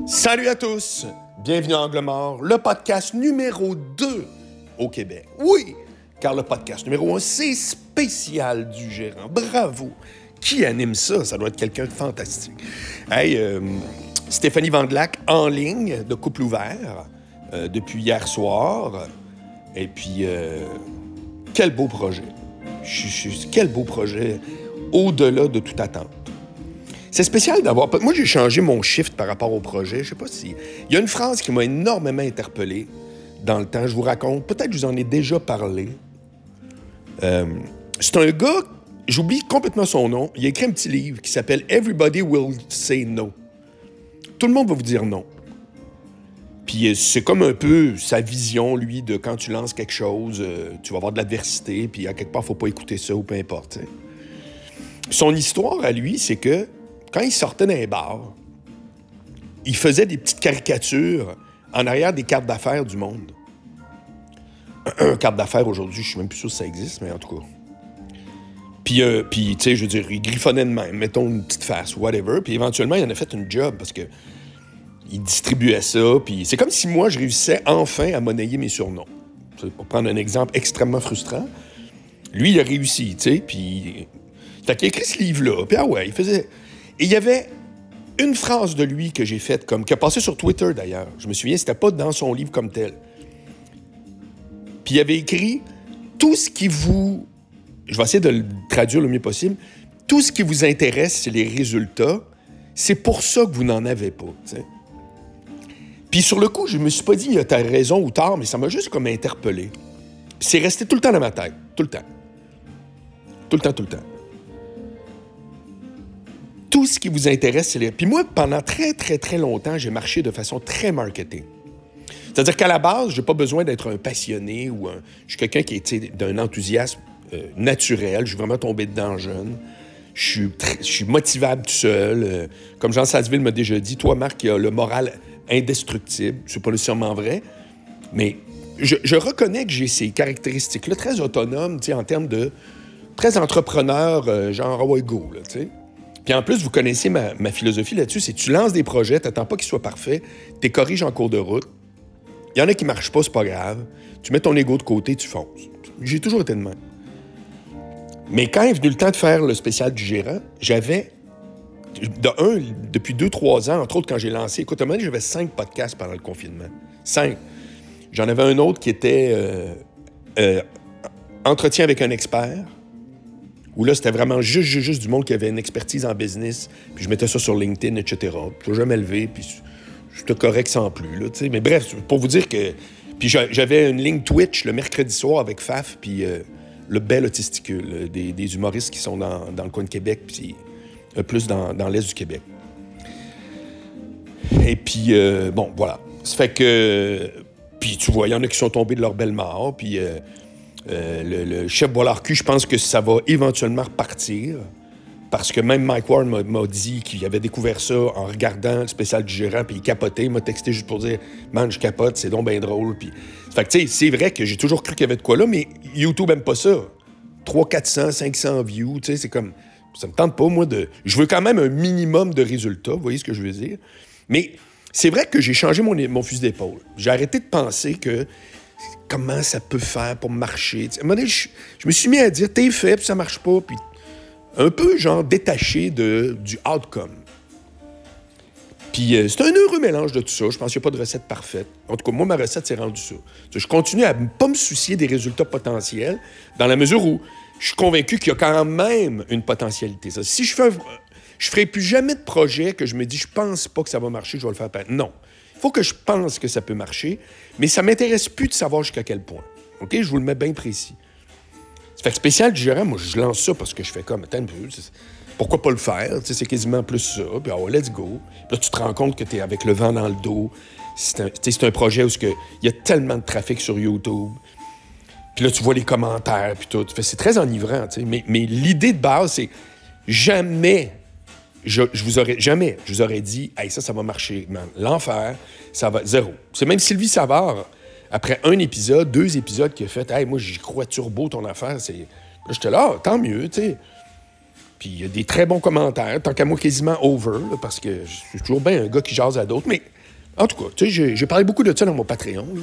Salut à tous! Bienvenue à Angle Mort, le podcast numéro 2 au Québec. Oui, car le podcast numéro 1, c'est spécial du gérant. Bravo! Qui anime ça? Ça doit être quelqu'un de fantastique. Hey, Stéphanie Vandelac en ligne de Couple Ouvert depuis hier soir. Et puis, quel beau projet. Quel beau projet au-delà de toute attente. C'est spécial d'avoir... Moi, j'ai changé mon shift par rapport au projet. Je sais pas si... Il y a une phrase qui m'a énormément interpellé dans le temps. Je vous raconte. Peut-être que je vous en ai déjà parlé. C'est un gars... J'oublie complètement son nom. Il a écrit un petit livre qui s'appelle « Everybody will say no ». Tout le monde va vous dire non. Puis c'est comme un peu sa vision, lui, de quand tu lances quelque chose, tu vas avoir de l'adversité, puis à quelque part, faut pas écouter ça ou peu importe. T'sais. Son histoire à lui, c'est que quand il sortait d'un bar, il faisait des petites caricatures en arrière des cartes d'affaires du monde. Carte d'affaires aujourd'hui, je suis même plus sûr si ça existe, mais en tout cas. Puis tu sais, je veux dire, il griffonnait de même, mettons une petite face, whatever. Puis éventuellement, il en a fait une job parce que il distribuait ça. Puis c'est comme si moi, je réussissais enfin à monnayer mes surnoms. Pour prendre un exemple extrêmement frustrant. Lui, il a réussi, tu sais, puis... Fait qu'il a écrit ce livre-là, puis ah ouais, il faisait... Et il y avait une phrase de lui que j'ai faite, qui a passé sur Twitter d'ailleurs. Je me souviens, c'était pas dans son livre comme tel. Puis il avait écrit « Tout ce qui vous... » Je vais essayer de le traduire le mieux possible. « Tout ce qui vous intéresse, c'est les résultats. C'est pour ça que vous n'en avez pas. » T'sais. Puis sur le coup, je me suis pas dit « T'as raison ou tort », mais ça m'a juste comme interpellé. Puis c'est resté tout le temps dans ma tête. Tout le temps. Tout le temps. Tout ce qui vous intéresse, c'est les... Puis moi, pendant très, très, très longtemps, j'ai marché de façon très marketing. C'est-à-dire qu'à la base, j'ai pas besoin d'être un passionné ou un... Je suis quelqu'un qui est d'un enthousiasme naturel. Je suis vraiment tombé dedans jeune. Je suis motivable tout seul. Comme Jean Salzville m'a déjà dit, toi, Marc, il a le moral indestructible. C'est pas nécessairement vrai. Mais je reconnais que j'ai ces caractéristiques-là très autonomes, tu sais, en termes de... Très entrepreneur, genre, ouais, go, là, tu sais. Puis en plus, vous connaissez ma philosophie là-dessus, c'est que tu lances des projets, t'attends pas qu'ils soient parfaits, t'es corriges en cours de route. Il y en a qui marchent pas, c'est pas grave. Tu mets ton ego de côté, tu fonces. J'ai toujours été de même. Mais quand est venu le temps de faire le spécial du gérant, j'avais, depuis 2-3 ans, entre autres quand j'ai lancé, écoute, à un moment donné, j'avais 5 podcasts pendant le confinement. 5. J'en avais un autre qui était Entretien avec un expert, où là, c'était vraiment juste du monde qui avait une expertise en business, puis je mettais ça sur LinkedIn, etc. Puis je l'ai jamais levé, puis c'était correct sans plus, là, tu sais. Mais bref, pour vous dire que... Puis j'avais une ligne Twitch le mercredi soir avec Faf, puis le Bel Autisticule, des humoristes qui sont dans le coin de Québec, puis plus dans l'est du Québec. Et puis, bon, voilà. Ça fait que... Puis tu vois, il y en a qui sont tombés de leur belle mort, puis... le chef Bois-Larcu, je pense que ça va éventuellement repartir parce que même Mike Ward m'a dit qu'il avait découvert ça en regardant le spécial du gérant, puis il capotait, il m'a texté juste pour dire « Man, je capote, c'est donc bien drôle. » Puis... Fait que tu sais, c'est vrai que j'ai toujours cru qu'il y avait de quoi là, mais YouTube aime pas ça. 300, 400, 500 views, tu sais, c'est comme... Ça me tente pas, moi, de... Je veux quand même un minimum de résultats, vous voyez ce que je veux dire? Mais c'est vrai que j'ai changé mon fusil d'épaule. J'ai arrêté de penser que comment ça peut faire pour marcher. À un moment donné, je me suis mis à dire, t'es fait, puis ça marche pas, puis un peu, genre, détaché du outcome. Puis c'est un heureux mélange de tout ça. Je pense qu'il n'y a pas de recette parfaite. En tout cas, moi, ma recette, c'est rendu ça. Je continue à ne pas me soucier des résultats potentiels, dans la mesure où je suis convaincu qu'il y a quand même une potentialité. Ça. Si je ferai plus jamais de projet que je me dis, je pense pas que ça va marcher, je vais le faire. Non. Il faut que je pense que ça peut marcher, mais ça m'intéresse plus de savoir jusqu'à quel point. OK? Je vous le mets bien précis. Ça fait que spécial du gérant, moi, je lance ça parce que je fais comme, attends un peu, pourquoi pas le faire? T'sais, c'est quasiment plus ça, puis oh, let's go. Puis là, tu te rends compte que t'es avec le vent dans le dos. C'est un projet où il y a tellement de trafic sur YouTube. Puis là, tu vois les commentaires, puis tout. C'est très enivrant, tu sais. Mais l'idée de base, c'est jamais... Je vous aurais dit, hey, ça va marcher, man. L'enfer, ça va zéro. C'est même Sylvie Savard, après 1 épisode, 2 épisodes, qui a fait, hey, moi, j'y crois turbo ton affaire. Là, j'étais là, tant mieux, tu sais. Puis il y a des très bons commentaires, tant qu'à moi, quasiment over, là, parce que je suis toujours bien un gars qui jase à d'autres. Mais En tout cas, tu sais, j'ai parlé beaucoup de ça dans mon Patreon. Là.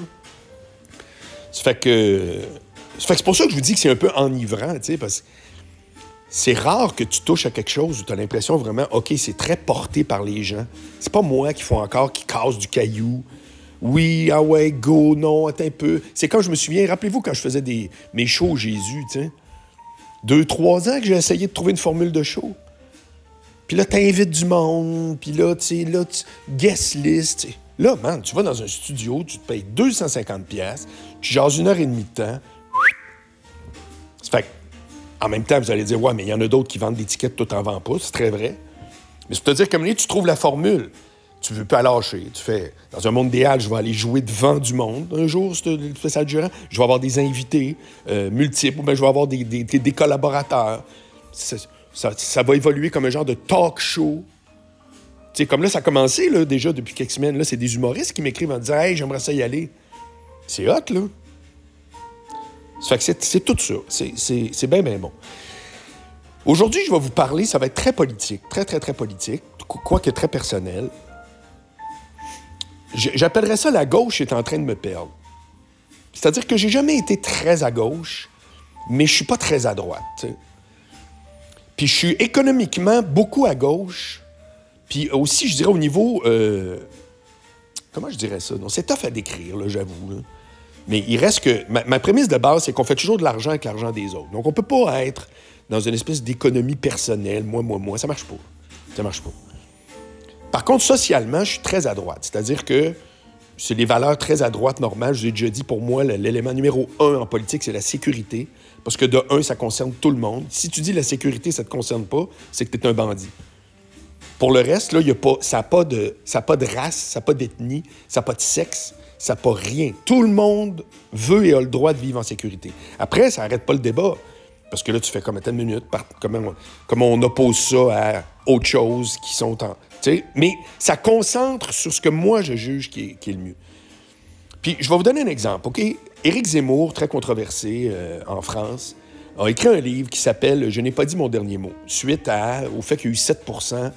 Ça fait que c'est pour ça que je vous dis que c'est un peu enivrant, tu sais, parce que c'est rare que tu touches à quelque chose où tu as l'impression vraiment, OK, c'est très porté par les gens. C'est pas moi qui casse du caillou. Oui, ah ouais, go, non, attends un peu. C'est comme je me souviens, rappelez-vous quand je faisais mes shows au Jésus, tu sais. 2-3 ans que j'ai essayé de trouver une formule de show. Puis là, t'invites du monde, puis là, tu sais, guest list, t'sais. Là, man, tu vas dans un studio, tu te payes 250$, tu jases 1h30 de temps. Ça fait que, en même temps, vous allez dire, ouais, mais il y en a d'autres qui vendent des tickets, toi, t'en vends pas, c'est très vrai. Mais c'est-à-dire, comme tu trouves la formule. Tu veux pas lâcher. Tu fais, dans un monde idéal, je vais aller jouer devant du monde. Un jour, tu fais ça durant. Je vais avoir des invités multiples, ou bien je vais avoir des collaborateurs. Ça va évoluer comme un genre de talk show. Tu sais, comme là, ça a commencé là, déjà depuis quelques semaines. Là, c'est des humoristes qui m'écrivent en disant « Hey, j'aimerais ça y aller. » C'est hot, là. Ça fait que c'est tout ça. C'est bien, bien bon. Aujourd'hui, je vais vous parler, ça va être très politique. Très, très, très politique. Quoique très personnel. J'appellerais ça « La gauche est en train de me perdre ». C'est-à-dire que j'ai jamais été très à gauche, mais je suis pas très à droite. T'sais. Puis je suis économiquement beaucoup à gauche, puis aussi, je dirais, au niveau... comment je dirais ça? Non, c'est tough à décrire, là, j'avoue. Là. Mais il reste que... Ma prémisse de base, c'est qu'on fait toujours de l'argent avec l'argent des autres. Donc, on peut pas être dans une espèce d'économie personnelle, moi. Ça marche pas. Ça marche pas. Par contre, socialement, je suis très à droite. C'est-à-dire que c'est les valeurs très à droite normales. Je vous ai déjà dit, pour moi, l'élément numéro 1 en politique, c'est la sécurité. Parce que de 1, ça concerne tout le monde. Si tu dis la sécurité, ça ne te concerne pas, c'est que tu es un bandit. Pour le reste, là, ça n'a pas de race, ça n'a pas d'ethnie, ça n'a pas de sexe, ça n'a pas rien. Tout le monde veut et a le droit de vivre en sécurité. Après, ça n'arrête pas le débat. Parce que là, tu fais comme à telle minute, comment on oppose ça à autre chose qui sont en... T'sais, mais ça concentre sur ce que moi, je juge qui est le mieux. Puis, je vais vous donner un exemple, OK? Éric Zemmour, très controversé en France, a écrit un livre qui s'appelle « Je n'ai pas dit mon dernier mot », suite au fait qu'il y a eu 7%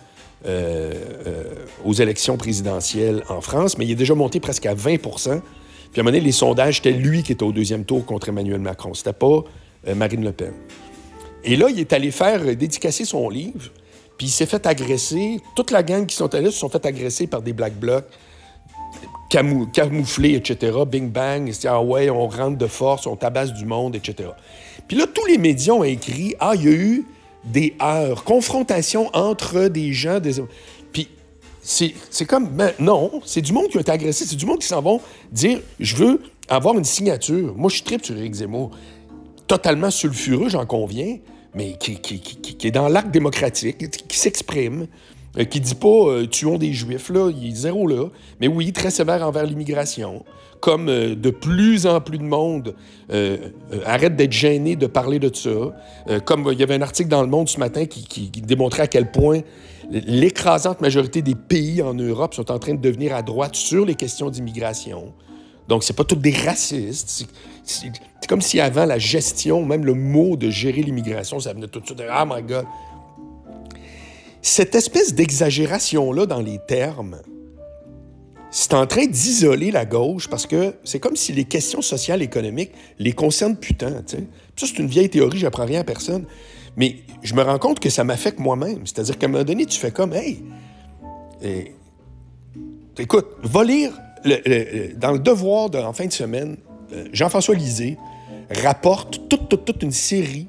aux élections présidentielles en France, mais il est déjà monté presque à 20%. Puis, à un moment donné, les sondages, c'était lui qui était au deuxième tour contre Emmanuel Macron. C'était pas Marine Le Pen. Et là, il est allé faire dédicacer son livre, puis il s'est fait agresser. Toute la gang qui sont allés se sont fait agresser par des Black Blocs, camouflés, etc. Bing bang, ah ouais, on rentre de force, on tabasse du monde, etc. Puis là, tous les médias ont écrit, il y a eu des heurts, confrontations entre des gens, Puis c'est comme, non, c'est du monde qui a été agressé, c'est du monde qui s'en vont dire, je veux avoir une signature. Moi, je suis tripe sur Éric Zemmour. Totalement sulfureux, j'en conviens, mais qui est dans l'arc démocratique, qui s'exprime, qui dit pas tuons des Juifs, là, il est zéro là. Mais oui, très sévère envers l'immigration. Comme de plus en plus de monde arrête d'être gêné de parler de ça. Comme il y avait un article dans Le Monde ce matin qui démontrait à quel point l'écrasante majorité des pays en Europe sont en train de devenir à droite sur les questions d'immigration. Donc, c'est pas tous des racistes. C'est comme si avant la gestion, même le mot de gérer l'immigration, ça venait tout de suite de « Ah, my God ». Cette espèce d'exagération-là dans les termes, c'est en train d'isoler la gauche parce que c'est comme si les questions sociales et économiques les concernent putain, tu sais. Ça, c'est une vieille théorie, j'apprends rien à personne. Mais je me rends compte que ça m'affecte moi-même. C'est-à-dire qu'à un moment donné, tu fais comme « Hey, écoute, va lire... » dans le Devoir en fin de semaine, Jean-François Lisée rapporte toute une série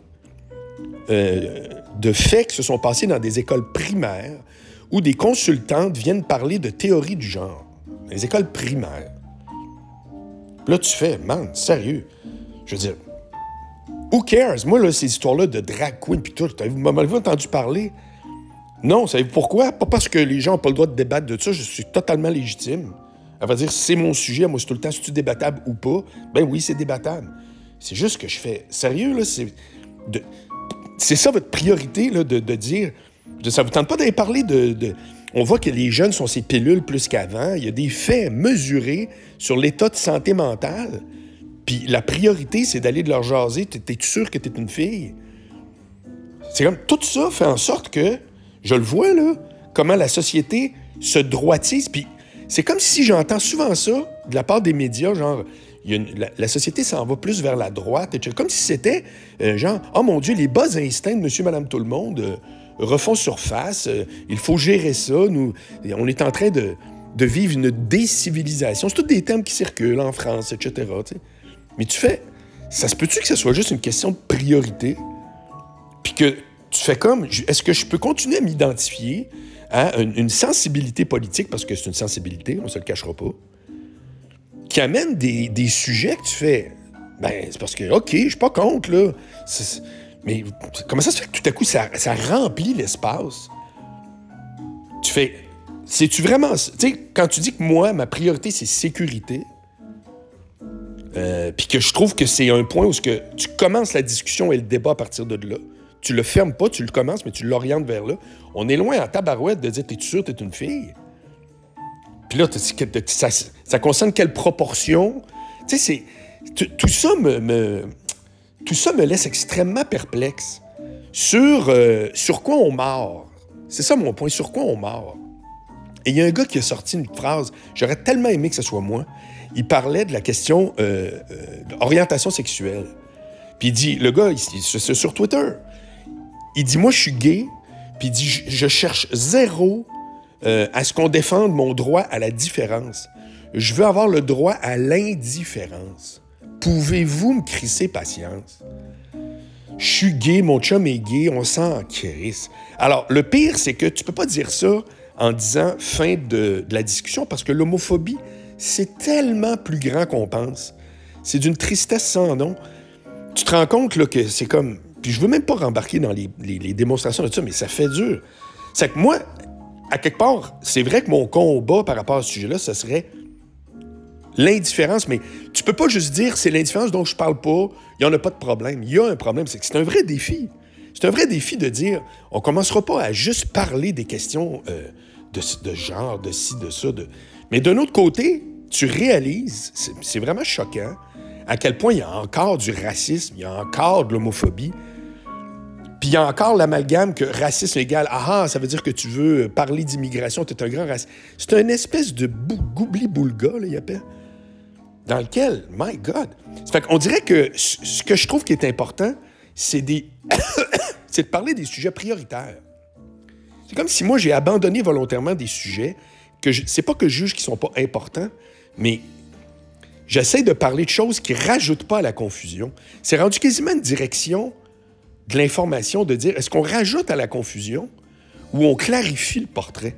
de faits qui se sont passés dans des écoles primaires où des consultantes viennent parler de théorie du genre. Les écoles primaires. Là, tu fais, man, sérieux. Je veux dire, who cares? Moi, là, ces histoires-là de drag queen pis tout, vous m'avez entendu parler? Non, savez-vous pourquoi? Pas parce que les gens n'ont pas le droit de débattre de ça, je suis totalement légitime. Elle va dire, c'est mon sujet, moi, c'est tout le temps, c'est-tu débattable ou pas? Ben oui, c'est débattable. C'est juste que je fais, sérieux, là, c'est ça votre priorité, là, de dire, ça vous tente pas d'aller parler on voit que les jeunes sont ces pilules plus qu'avant, il y a des faits mesurés sur l'état de santé mentale, puis la priorité, c'est d'aller de leur jaser, t'es-tu sûr que t'es une fille? C'est comme, tout ça fait en sorte que, je le vois, là, comment la société se droitise, puis C'est comme si j'entends souvent ça de la part des médias, genre, la société s'en va plus vers la droite, etc. Comme si c'était, genre, oh mon Dieu, les bas instincts de monsieur, madame, tout le monde refont surface, il faut gérer ça, on est en train de vivre une décivilisation. C'est tous des termes qui circulent en France, etc. T'sais. Mais tu fais, ça se peut-tu que ce soit juste une question de priorité? Puis que tu fais comme, est-ce que je peux continuer à m'identifier à une sensibilité politique, parce que c'est une sensibilité, on ne se le cachera pas, qui amène des sujets que tu fais, ben, c'est parce que, OK, je suis pas contre, là. Mais comment ça se fait que tout à coup, ça remplit l'espace? Tu fais, c'est-tu vraiment... Tu sais, quand tu dis que moi, ma priorité, c'est sécurité, puis que je trouve que c'est un point où tu commences la discussion et le débat à partir de là, tu le fermes pas, tu le commences, mais tu l'orientes vers là. On est loin en tabarouette de dire « T'es-tu sûr que t'es une fille? » Puis là, ça concerne quelle proportion? Tu sais, tout ça me laisse extrêmement perplexe sur quoi on mord. C'est ça mon point, sur quoi on mord. Et il y a un gars qui a sorti une phrase, j'aurais tellement aimé que ce soit moi. Il parlait de la question d'orientation sexuelle. Puis il dit, le gars, c'est sur Twitter, il dit, moi, je suis gay, puis il dit, je cherche zéro à ce qu'on défende mon droit à la différence. Je veux avoir le droit à l'indifférence. Pouvez-vous me crisser patience? Je suis gay, mon chum est gay, on s'en crisse. Alors, le pire, c'est que tu peux pas dire ça en disant fin de la discussion, parce que l'homophobie, c'est tellement plus grand qu'on pense. C'est d'une tristesse sans nom. Tu te rends compte là, que c'est comme... Puis je veux même pas rembarquer dans les démonstrations de ça, mais ça fait dur. C'est que moi, à quelque part, c'est vrai que mon combat par rapport à ce sujet-là, ce serait l'indifférence, mais tu peux pas juste dire c'est l'indifférence dont je parle pas, il y en a pas de problème. Il y a un problème, c'est que c'est un vrai défi. C'est un vrai défi de dire, on commencera pas à juste parler des questions de genre, de ci, de ça. Mais d'un autre côté, tu réalises, c'est vraiment choquant, à quel point il y a encore du racisme, il y a encore de l'homophobie. Puis il y a encore l'amalgame que racisme égale « Ah, ça veut dire que tu veux parler d'immigration, tu es un grand raciste. » C'est une espèce de goubli-boulga, là, il appelle, dans lequel, my God. Ça fait qu'on dirait que ce que je trouve qui est important, c'est c'est de parler des sujets prioritaires. C'est comme si moi, j'ai abandonné volontairement des sujets que c'est pas que je juge qui sont pas importants, mais j'essaie de parler de choses qui rajoutent pas à la confusion. C'est rendu quasiment une direction de l'information de dire, est-ce qu'on rajoute à la confusion ou on clarifie le portrait?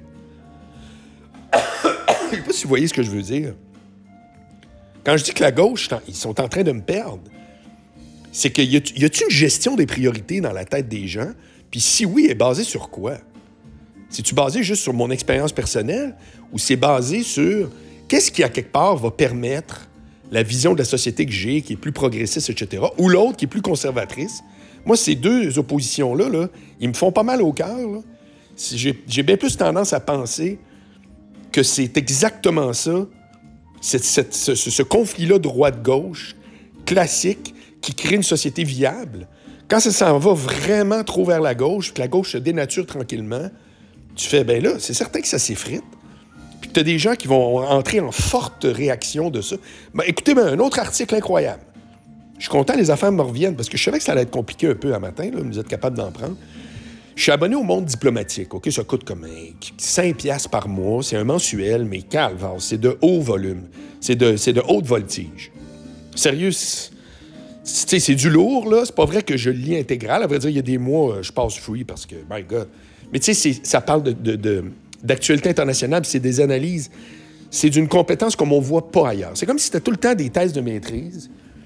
Je sais pas si vous voyez ce que je veux dire. Quand je dis que la gauche, ils sont en train de me perdre, c'est qu'il y a-t-il une gestion des priorités dans la tête des gens? Puis si oui, elle est basée sur quoi? C'est-tu basé juste sur mon expérience personnelle ou c'est basé sur qu'est-ce qui, à quelque part, va permettre la vision de la société que j'ai, qui est plus progressiste, etc., ou l'autre qui est plus conservatrice? Moi, ces deux oppositions-là, là, ils me font pas mal au cœur. Là. J'ai bien plus tendance à penser que c'est exactement ça, ce conflit-là droite-gauche, classique, qui crée une société viable. Quand ça s'en va vraiment trop vers la gauche, que la gauche se dénature tranquillement, tu fais, ben là, c'est certain que ça s'effrite. Puis que tu as des gens qui vont entrer en forte réaction de ça. Ben, écoutez, un autre article incroyable. Je suis content, les affaires me reviennent, parce que je savais que ça allait être compliqué un peu à matin, là, vous êtes capable d'en prendre. Je suis abonné au Monde diplomatique, OK? Ça coûte comme 5$ par mois, c'est un mensuel, mais calme, c'est de haut volume, c'est de haute voltige. Sérieux, c'est du lourd, là, c'est pas vrai que je le lis intégral, à vrai dire, il y a des mois, je passe free, parce que, my God. Mais tu sais, ça parle d'actualité internationale, c'est des analyses, c'est d'une compétence comme on voit pas ailleurs. C'est comme si c'était tout le temps des thèses de maîtrise.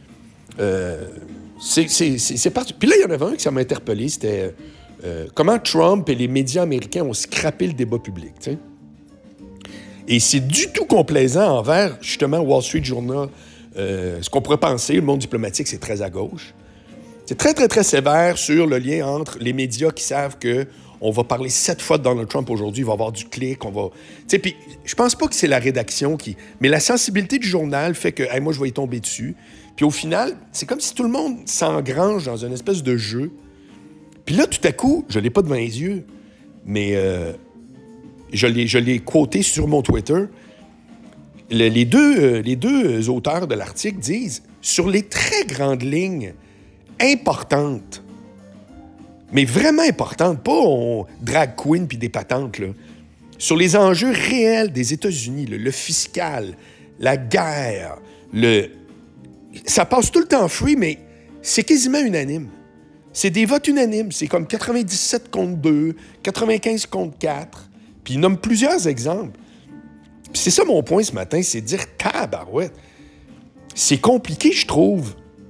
C'est parti. Puis là, il y en avait un qui ça m'a interpellé, c'était comment Trump et les médias américains ont scrappé le débat public. T'sais. Et c'est du tout complaisant envers, justement, Wall Street Journal. Ce qu'on pourrait penser, le monde diplomatique, c'est très à gauche. C'est très, très, très sévère sur le lien entre les médias qui savent qu'on va parler 7 fois de Donald Trump aujourd'hui, il va y avoir du clic, on va... Puis je pense pas que c'est la rédaction qui... Mais la sensibilité du journal fait que, hey, moi, je vais y tomber dessus. Puis au final, c'est comme si tout le monde s'engrange dans une espèce de jeu. Puis là, tout à coup, je l'ai pas devant les yeux, mais je l'ai quoté sur mon Twitter. Les deux auteurs de l'article disent, sur les très grandes lignes importantes, mais vraiment importantes, pas drag queen puis des patentes, là, sur les enjeux réels des États-Unis, le fiscal, la guerre, ça passe tout le temps free, mais c'est quasiment unanime. C'est des votes unanimes. C'est comme 97 contre 2, 95 contre 4. Puis il nomme plusieurs exemples. Puis c'est ça mon point ce matin, c'est de dire tabarouette. C'est compliqué, je trouve,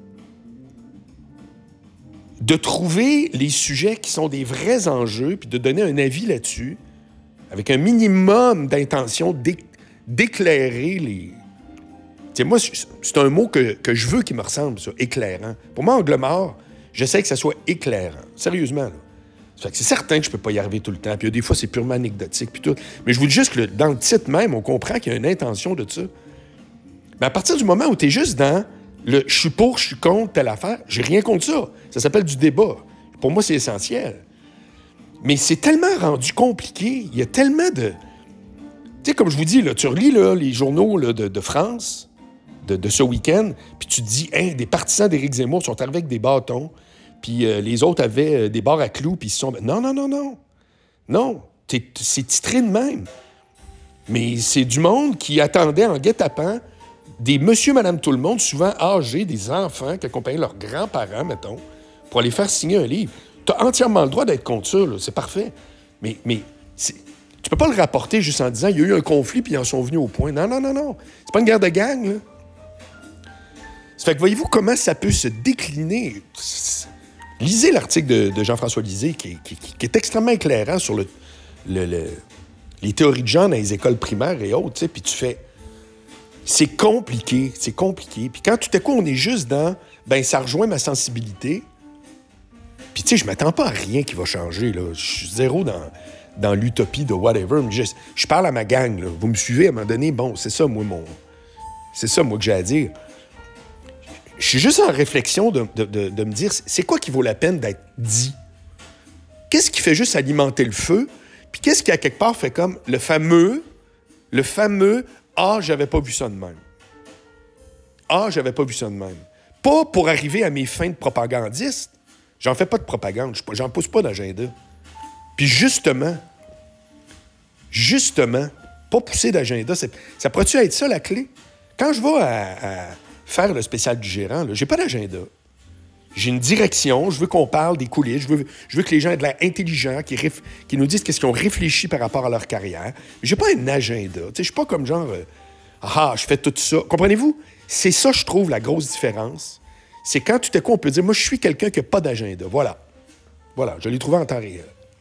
de trouver les sujets qui sont des vrais enjeux puis de donner un avis là-dessus avec un minimum d'intention d'éclairer les... Tu sais, moi, c'est un mot que je veux qui me ressemble, ça, éclairant. Pour moi, angle mort, j'essaie que ça soit éclairant. Sérieusement, là. Ça fait que c'est certain que je peux pas y arriver tout le temps. Puis des fois, c'est purement anecdotique, puis tout. Mais je vous dis juste que dans le titre même, on comprend qu'il y a une intention de ça. Mais à partir du moment où tu es juste dans le « je suis pour, je suis contre telle affaire », j'ai rien contre ça. Ça s'appelle du débat. Pour moi, c'est essentiel. Mais c'est tellement rendu compliqué. Il y a tellement de... Tu sais, comme je vous dis, là, tu relis là, les journaux là, de France de ce week-end, puis tu te dis, hey, des partisans d'Éric Zemmour sont arrivés avec des bâtons, puis les autres avaient des barres à clous, puis ils se sont... Non, non, non, non. Non, c'est titré de même. Mais c'est du monde qui attendait en guet-apens des monsieur, madame, tout le monde, souvent âgés, des enfants qui accompagnaient leurs grands-parents, mettons, pour aller faire signer un livre. Tu as entièrement le droit d'être contre ça, là, c'est parfait. Mais tu peux pas le rapporter juste en disant il y a eu un conflit puis ils en sont venus au point. Non, non, non, non. C'est pas une guerre de gang, là. Ça fait que voyez-vous comment ça peut se décliner. Lisez l'article de Jean-François Lisée qui est extrêmement éclairant sur les théories de genre dans les écoles primaires et autres, tu sais, puis tu fais... C'est compliqué. Puis quand tout à coup, on est juste dans... Ben, ça rejoint ma sensibilité. Puis tu sais, je m'attends pas à rien qui va changer, là. Je suis zéro dans l'utopie de whatever. Je parle à ma gang, là. Vous me suivez à un moment donné? Bon, c'est ça, moi, que j'ai à dire. Je suis juste en réflexion de me dire, c'est quoi qui vaut la peine d'être dit? Qu'est-ce qui fait juste alimenter le feu? Puis qu'est-ce qui, à quelque part, fait comme le fameux « Ah, j'avais pas vu ça de même. » Ah, j'avais pas vu ça de même. Pas pour arriver à mes fins de propagandiste. J'en fais pas de propagande. J'en pousse pas d'agenda. Puis justement, pas pousser d'agenda, ça pourrait-tu être ça, la clé? Quand je vais à faire le spécial du gérant, là, j'ai pas d'agenda. J'ai une direction, je veux qu'on parle des coulisses, je veux que les gens aient de l'air intelligents, qui nous disent qu'est-ce qu'ils ont réfléchi par rapport à leur carrière. Mais j'ai pas un agenda. Je suis pas comme genre, je fais tout ça. Comprenez-vous? C'est ça, je trouve, la grosse différence. C'est quand tout à coup, on peut dire, moi, je suis quelqu'un qui n'a pas d'agenda. Voilà. Voilà, je l'ai trouvé en temps réel.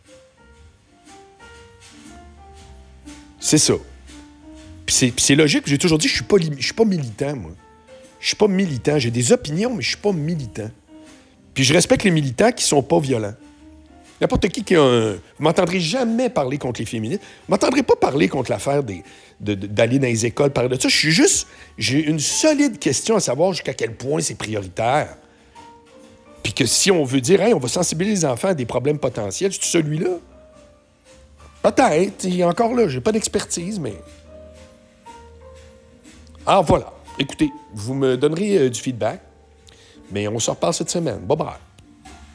C'est ça. Puis c'est logique, j'ai toujours dit, je suis pas militant, moi. Je suis pas militant. J'ai des opinions, mais je suis pas militant. Puis je respecte les militants qui sont pas violents. N'importe qui a un... Vous m'entendrez jamais parler contre les féministes. Vous m'entendrez pas parler contre l'affaire d'aller dans les écoles, parler de ça. J'ai une solide question à savoir jusqu'à quel point c'est prioritaire. Puis que si on veut dire, hey, on va sensibiliser les enfants à des problèmes potentiels, c'est celui-là? Peut-être. Il est encore là. J'ai pas d'expertise, mais... Alors voilà. Écoutez, vous me donnerez du feedback, mais on se reparle cette semaine. Bye bye.